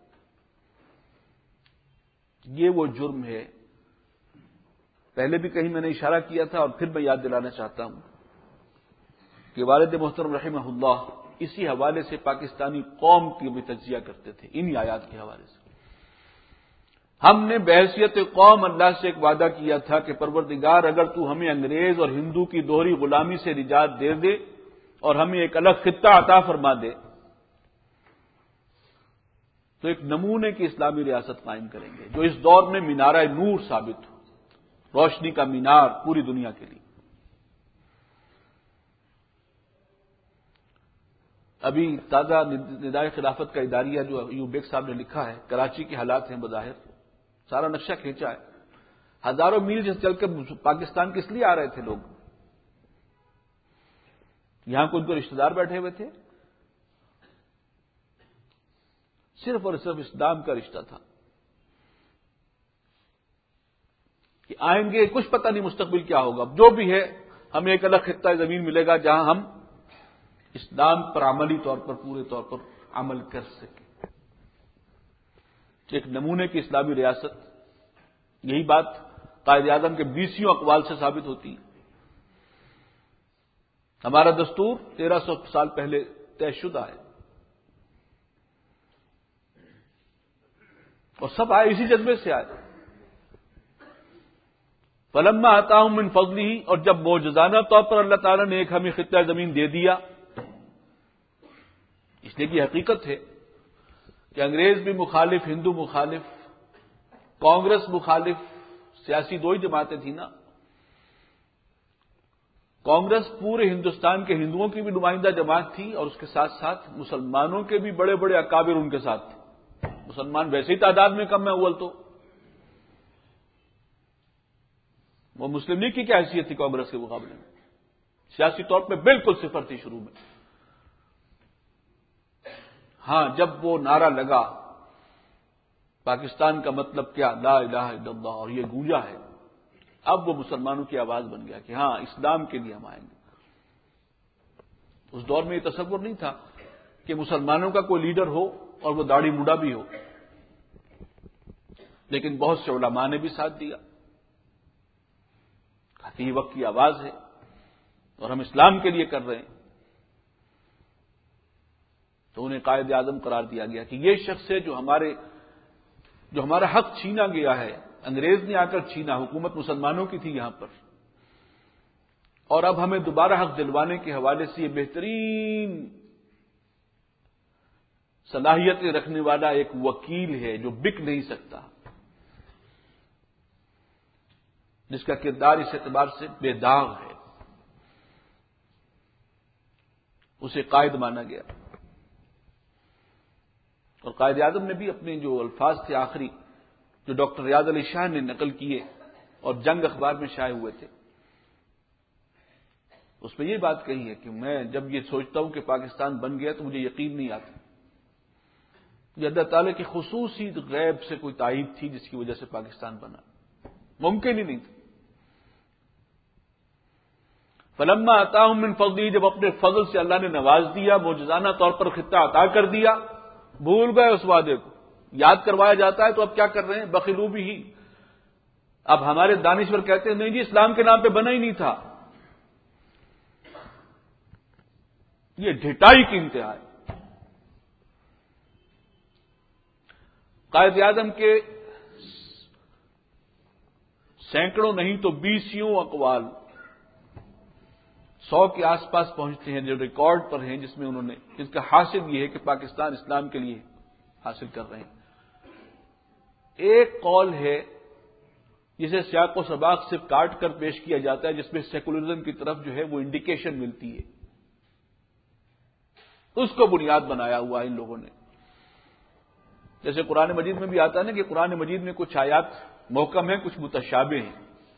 یہ وہ جرم ہے، پہلے بھی کہیں میں نے اشارہ کیا تھا اور پھر میں یاد دلانا چاہتا ہوں کہ والد محترم رحمہ اللہ اسی حوالے سے پاکستانی قوم کی بھی تجزیہ کرتے تھے، انہی آیات کے حوالے سے۔ ہم نے بحیثیت قوم اللہ سے ایک وعدہ کیا تھا کہ پروردگار اگر تو ہمیں انگریز اور ہندو کی دوہری غلامی سے نجات دے دے اور ہمیں ایک الگ خطہ عطا فرما دے تو ایک نمونے کی اسلامی ریاست قائم کریں گے جو اس دور میں مینارہ نور ثابت ہو، روشنی کا مینار پوری دنیا کے لیے۔ ابھی تازہ ندائے خلافت کا اداریہ جو ایوب بیگ صاحب نے لکھا ہے، کراچی کے حالات ہیں بظاہر، سارا نقشہ کھینچا ہے۔ ہزاروں میل سے چل کر پاکستان کس لیے آ رہے تھے لوگ؟ یہاں کوئی ان کے رشتہ دار بیٹھے ہوئے تھے؟ صرف اور صرف اسلام کا رشتہ تھا کہ آئیں گے، کچھ پتہ نہیں مستقبل کیا ہوگا، جو بھی ہے ہمیں ایک الگ خطہ زمین ملے گا جہاں ہم اسلام پر عملی طور پر پورے طور پر عمل کر سکیں، ایک نمونے کی اسلامی ریاست۔ یہی بات قائد اعظم کے 20 اقوال سے ثابت ہوتی ہے۔ ہمارا دستور 1300 سال پہلے طے شدہ ہے اور سب آئے اسی جذبے سے آئے۔ فلما آتاہم من فضلہ، اور جب معجزانہ طور پر اللہ تعالیٰ نے ایک ہمیں خطہ زمین دے دیا، اس لیے کی حقیقت ہے کہ انگریز بھی مخالف، ہندو مخالف، کانگریس مخالف، سیاسی دو ہی جماعتیں تھیں نا۔ کانگریس پورے ہندوستان کے ہندوؤں کی بھی نمائندہ جماعت تھی اور اس کے ساتھ ساتھ مسلمانوں کے بھی بڑے بڑے اکابر ان کے ساتھ تھے۔ مسلمان ویسے ہی تعداد میں کم ہے اول تو، وہ مسلم لیگ کی کیا حیثیت تھی کانگریس کے مقابلے میں؟ سیاسی طور پہ بالکل صفر تھی شروع میں۔ ہاں جب وہ نعرہ لگا پاکستان کا مطلب کیا، لا الہ الا اللہ، اور یہ گونجا ہے، اب وہ مسلمانوں کی آواز بن گیا کہ ہاں اسلام کے لیے ہم آئیں گے۔ اس دور میں یہ تصور نہیں تھا کہ مسلمانوں کا کوئی لیڈر ہو اور وہ داڑھی موڈا بھی ہو، لیکن بہت سے علماء نے بھی ساتھ دیا، کہتے یہ وقت کی آواز ہے اور ہم اسلام کے لیے کر رہے ہیں، تو انہیں قائد اعظم قرار دیا گیا کہ یہ شخص ہے جو ہمارا حق چھینا گیا ہے، انگریز نے آ کر چھینا، حکومت مسلمانوں کی تھی یہاں پر، اور اب ہمیں دوبارہ حق دلوانے کے حوالے سے یہ بہترین صلاحیتیں رکھنے والا ایک وکیل ہے جو بک نہیں سکتا، جس کا کردار اس اعتبار سے بے داغ ہے، اسے قائد مانا گیا۔ اور قائد اعظم نے بھی اپنے جو الفاظ تھے آخری، جو ڈاکٹر ریاض علی شاہ نے نقل کیے اور جنگ اخبار میں شائع ہوئے تھے، اس میں یہ بات کہی ہے کہ میں جب یہ سوچتا ہوں کہ پاکستان بن گیا تو مجھے یقین نہیں آتا، یہ اللہ تعالیٰ کی خصوصی غیب سے کوئی تائید تھی جس کی وجہ سے پاکستان بنا، ممکن ہی نہیں تھا۔ فلما آتاہم من فضلہ، جب اپنے فضل سے اللہ نے نواز دیا، معجزانہ طور پر خطہ عطا کر دیا، بھول گئے اس وعدے کو، یاد کروایا جاتا ہے تو اب کیا کر رہے ہیں؟ بخلوا بہ، اب ہمارے دانشور کہتے ہیں نہیں جی اسلام کے نام پہ بنا ہی نہیں تھا۔ یہ ڈھٹائی کی انتہا ہے۔ قائد اعظم کے سینکڑوں نہیں تو 20 اقوال 100 کے آس پاس پہنچتے ہیں جو ریکارڈ پر ہیں، جس کا حاصل یہ ہے کہ پاکستان اسلام کے لیے حاصل کر رہے ہیں۔ ایک قول ہے جسے سیاق و سباق سے کاٹ کر پیش کیا جاتا ہے، جس میں سیکولرزم کی طرف جو ہے وہ انڈیکیشن ملتی ہے، اس کو بنیاد بنایا ہوا ہے ان لوگوں نے۔ جیسے قرآن مجید میں بھی آتا ہے نا کہ قرآن مجید میں کچھ آیات محکم ہیں، کچھ متشابہ ہیں،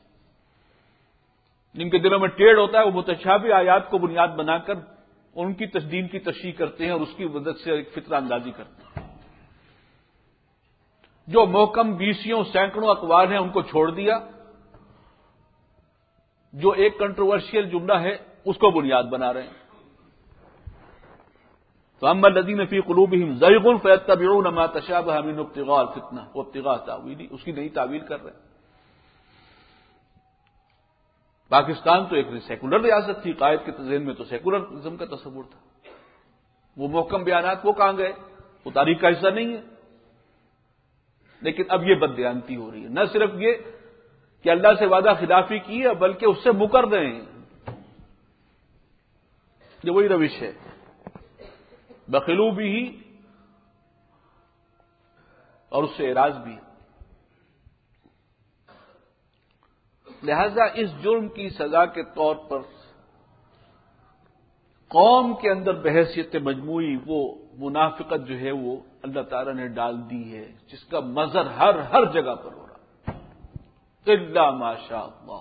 جن کے دلوں میں ٹیڑھ ہوتا ہے وہ متشابہ آیات کو بنیاد بنا کر ان کی دین کی تشریح کرتے ہیں اور اس کی مدد سے ایک فطرہ اندازی کرتے ہیں۔ جو محکم بیسیوں سینکڑوں اقوال ہیں ان کو چھوڑ دیا، جو ایک کنٹروورشیل جملہ ہے اس کو بنیاد بنا رہے ہیں۔ فَأَمَّا الَّذِينَ فِي قُلُوبِهِمْ زَيْغٌ فَيَتَّبِعُونَ مَا تَشَابَهَ مِنْهُ ابْتِغَاءَ الْفِتْنَةِ وَابْتِغَاءَ تَأْوِيلِهِ، اس کی نئی تعویل کر رہے ہیں۔ پاکستان تو ایک سیکولر ریاست تھی، قائد کے ذہن میں تو سیکولرزم کا تصور تھا، وہ محکم بیانات وہ کہاں گئے؟ وہ تاریخ کا حصہ نہیں ہے۔ لیکن اب یہ بددیانتی ہو رہی ہے، نہ صرف یہ کہ اللہ سے وعدہ خلافی کی ہے بلکہ اس سے مکر رہے ہیں۔ یہ وہی روش ہے، بخلو بھی ہی اور اس سے اعراض بھی۔ لہذا اس جرم کی سزا کے طور پر قوم کے اندر بحیثیت مجموعی وہ منافقت جو ہے وہ اللہ تعالیٰ نے ڈال دی ہے، جس کا مظہر ہر جگہ پر ہو رہا الا ماشاء اللہ۔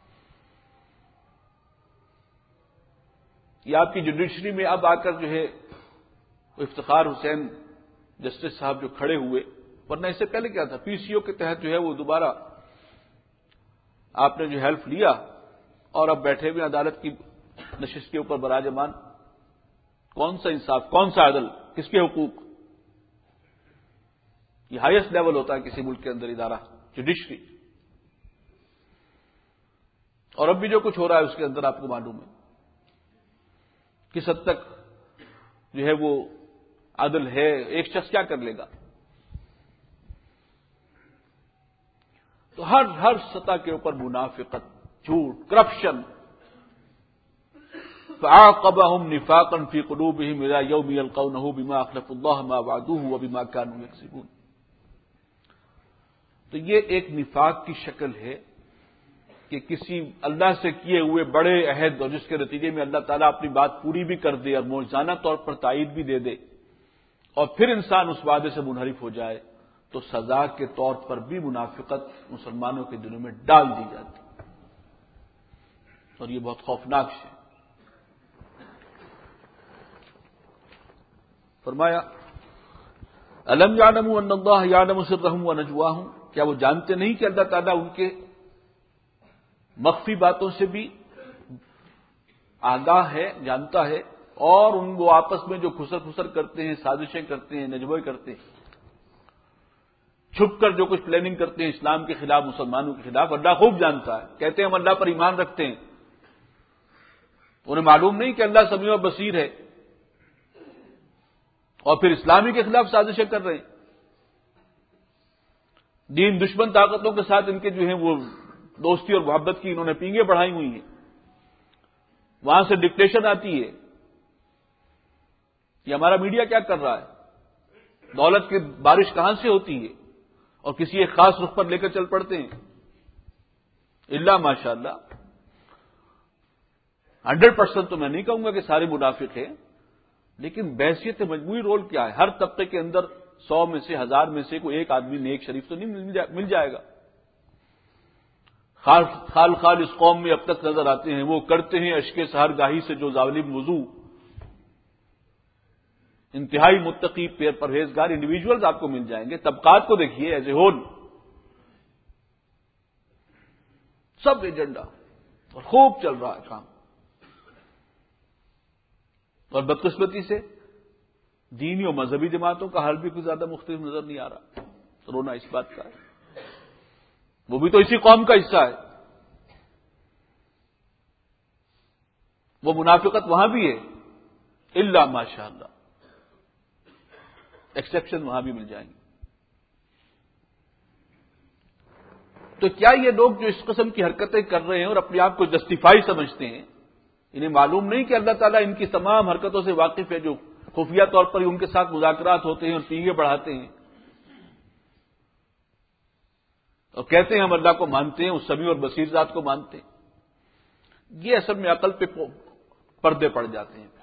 یہ آپ کی جوڈیشری میں اب آ کر جو ہے وہ افتخار حسین جسٹس صاحب جو کھڑے ہوئے، ورنہ اس سے پہلے کیا تھا، پی سی او کے تحت جو ہے وہ دوبارہ آپ نے جو حلف لیا اور اب بیٹھے ہوئے عدالت کی نشست کے اوپر براجمان۔ کون سا انصاف، کون سا عدل، کس کے حقوق؟ یہ ہائیسٹ لیول ہوتا ہے کسی ملک کے اندر ادارہ، جوڈیشری۔ اور اب بھی جو کچھ ہو رہا ہے اس کے اندر آپ کو معلوم ہے کس حد تک جو ہے وہ عدل ہے، ایک شخص کیا کر لے گا۔ تو ہر سطح کے اوپر منافقت، جھوٹ، کرپشن۔ فَعَاقَبَهُمْ نِفَاقًا فِي قُلُوبِهِمْ إِلَى يَوْمِ يَلْقَوْنَهُ بِمَا أَخْلَفُوا اللَّهَ مَا وَعَدُوهُ وَبِمَا كَانُوا يَكْسِبُونَ۔ تو یہ ایک نفاق کی شکل ہے کہ کسی اللہ سے کیے ہوئے بڑے عہد اور جس کے نتیجے میں اللہ تعالیٰ اپنی بات پوری بھی کر دے اور موجزانہ طور پر تائید بھی دے دے، اور پھر انسان اس وعدے سے منحرف ہو جائے تو سزا کے طور پر بھی منافقت مسلمانوں کے دلوں میں ڈال دی جاتی، اور یہ بہت خوفناک ہے۔ فرمایا الم یعلموا ان اللہ یعلم سرهم ونجواهم، کیا وہ جانتے نہیں کہ اللہ تعالیٰ ان کے مخفی باتوں سے بھی آگاہ ہے، جانتا ہے، اور ان وہ آپس میں جو خسر کرتے ہیں، سازشیں کرتے ہیں، نجوے کرتے ہیں، چھپ کر جو کچھ پلاننگ کرتے ہیں اسلام کے خلاف، مسلمانوں کے خلاف، اللہ خوب جانتا ہے۔ کہتے ہیں ہم اللہ پر ایمان رکھتے ہیں، انہیں معلوم نہیں کہ اللہ سمیع و بصیر ہے، اور پھر اسلامی کے خلاف سازشیں کر رہے ہیں۔ دین دشمن طاقتوں کے ساتھ ان کے جو ہیں وہ دوستی اور محبت کی انہوں نے پینگیں بڑھائی ہوئی ہیں، وہاں سے ڈکٹیشن آتی ہے۔ یہ ہمارا میڈیا کیا کر رہا ہے، دولت کی بارش کہاں سے ہوتی ہے اور کسی ایک خاص رخ پر لے کر چل پڑتے ہیں۔ الا ماشاء اللہ 100% تو میں نہیں کہوں گا کہ سارے منافق ہیں، لیکن بحیثیت مجموعی رول کیا ہے؟ ہر طبقے کے اندر 100 میں سے 1000 میں سے کوئی ایک آدمی نیک شریف تو نہیں مل جائے گا۔ خال اس قوم میں اب تک نظر آتے ہیں، وہ کرتے ہیں اشک سحر گاہی سے جو ظالم وضو، انتہائی متقی پرہیزگار انڈیویجولز آپ کو مل جائیں گے۔ طبقات کو دیکھیے ایز اے ہول، سب ایجنڈا اور خوب چل رہا ہے کام، اور بدقسمتی سے دینی اور مذہبی جماعتوں کا حال بھی کوئی زیادہ مختلف نظر نہیں آ رہا۔ رونا اس بات کا ہے، وہ بھی تو اسی قوم کا حصہ ہے۔ وہ منافقت وہاں بھی ہے، الا ماشاء اللہ، ایکسیپشن وہاں بھی مل جائیں گے۔ تو کیا یہ لوگ جو اس قسم کی حرکتیں کر رہے ہیں اور اپنے آپ کو جسٹیفائی سمجھتے ہیں، انہیں معلوم نہیں کہ اللہ تعالیٰ ان کی تمام حرکتوں سے واقف ہے، جو خفیہ طور پر ان کے ساتھ مذاکرات ہوتے ہیں اور پینگیں بڑھاتے ہیں، اور کہتے ہیں ہم اللہ کو مانتے ہیں، اس سمیع اور بصیر ذات کو مانتے ہیں. یہ اصل میں عقل پہ پردے پڑ جاتے ہیں.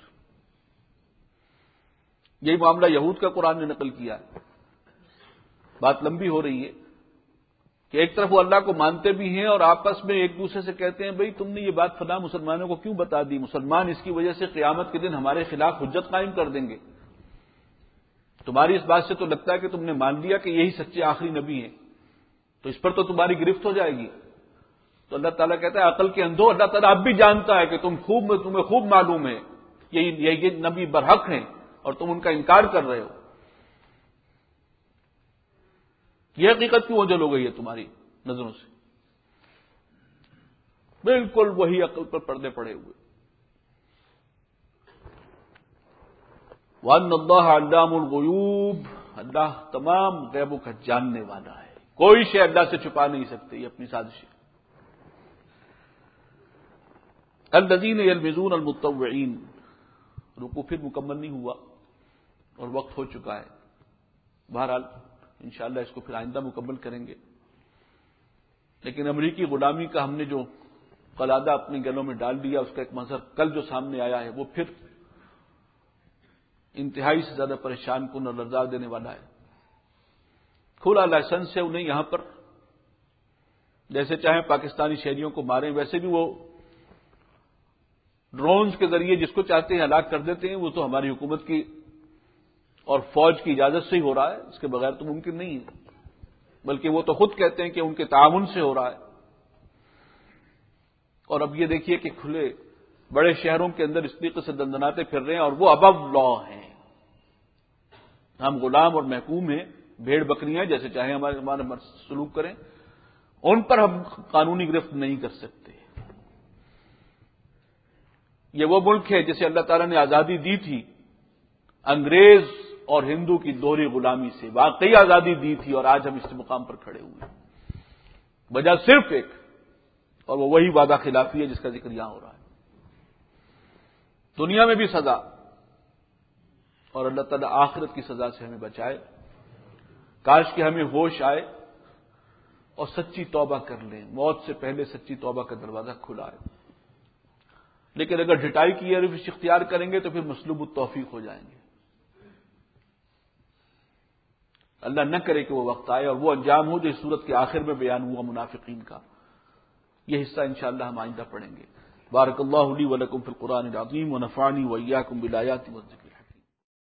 یہی معاملہ یہود کا قرآن نے نقل کیا ہے. بات لمبی ہو رہی ہے کہ ایک طرف وہ اللہ کو مانتے بھی ہیں اور آپس میں ایک دوسرے سے کہتے ہیں بھئی تم نے یہ بات فلاں مسلمانوں کو کیوں بتا دی، مسلمان اس کی وجہ سے قیامت کے دن ہمارے خلاف حجت قائم کر دیں گے. تمہاری اس بات سے تو لگتا ہے کہ تم نے مان لیا کہ یہی سچے آخری نبی ہیں، تو اس پر تو تمہاری گرفت ہو جائے گی. تو اللہ تعالیٰ کہتا ہے عقل کے اندھو، اللہ تعالیٰ اب بھی جانتا ہے کہ تمہیں خوب معلوم ہے یہ نبی برحق ہیں اور تم ان کا انکار کر رہے ہو. یہ حقیقت کیوں اوجھل ہو گئی ہے تمہاری نظروں سے؟ بالکل وہی عقل پر پردے پڑے ہوئے. وَأَنَّ اللَّهَ عَلَّامُ الْغُيُوبِ، اللہ تمام غیبوں کا جاننے والا ہے، کوئی شے اللہ سے چھپا نہیں سکتے. یہ اپنی سازش ہے. الذین یلمزون المتطوعین، رکوع پھر مکمل نہیں ہوا اور وقت ہو چکا ہے. بہرحال انشاءاللہ اس کو پھر آئندہ مکمل کریں گے. لیکن امریکی غلامی کا ہم نے جو قلادہ اپنے گلوں میں ڈال دیا، اس کا ایک منظر کل جو سامنے آیا ہے وہ پھر انتہائی سے زیادہ پریشان کن اور لرزا دینے والا ہے. کھلا لائسنس ہے انہیں یہاں پر جیسے چاہیں پاکستانی شہریوں کو ماریں، ویسے بھی وہ ڈرونز کے ذریعے جس کو چاہتے ہیں ہلاک کر دیتے ہیں. وہ تو ہماری حکومت کی اور فوج کی اجازت سے ہی ہو رہا ہے، اس کے بغیر تو ممکن نہیں ہے. بلکہ وہ تو خود کہتے ہیں کہ ان کے تعاون سے ہو رہا ہے. اور اب یہ دیکھیے کہ کھلے بڑے شہروں کے اندر اس طریقے سے دندناتے پھر رہے ہیں اور وہ ابو لا ہیں. ہم غلام اور محکوم ہیں، بھیڑ بکریاں جیسے چاہیں ہمارے سلوک کریں، ان پر ہم قانونی گرفت نہیں کر سکتے. یہ وہ ملک ہے جسے اللہ تعالیٰ نے آزادی دی تھی انگریز اور ہندو کی دوہری غلامی سے. واقعی آزادی دی تھی اور آج ہم اس مقام پر کھڑے ہوئے ہیں. وجہ صرف ایک، اور وہ وہی وعدہ خلافی ہے جس کا ذکر یہاں ہو رہا ہے. دنیا میں بھی سزا اور اللہ تعالیٰ آخرت کی سزا سے ہمیں بچائے. کاش کہ ہمیں ہوش آئے اور سچی توبہ کر لیں. موت سے پہلے سچی توبہ کا دروازہ کھلا ہے. لیکن اگر ڈھٹائی کی روش اختیار کریں گے تو پھر مسلوب التوفیق ہو جائیں گے. اللہ نہ کرے کہ وہ وقت آئے اور وہ انجام ہو جو اس صورت کے آخر میں بیان ہوا منافقین کا. یہ حصہ انشاءاللہ ہم آئندہ پڑھیں گے. بارک اللہ لی و لکم فی القرآن العظیم ونفعنی وإیاکم بالآیات والذکر.